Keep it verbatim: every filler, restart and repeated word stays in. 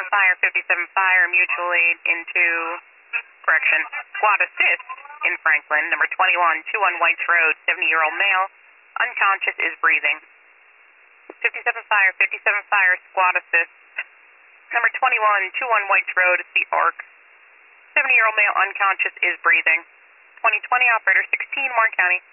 fire, fifty-seven fire, mutual aid into, correction, squad assist in Franklin, number twenty-one, two on Whites Road, seventy-year-old male, unconscious, is breathing. fifty-seven fire, fifty-seven fire, squad assist. Number twenty-one, two on Whites Road, it's the ARC. seventy-year-old male, unconscious, is breathing. twenty twenty, operator sixteen, Warren County.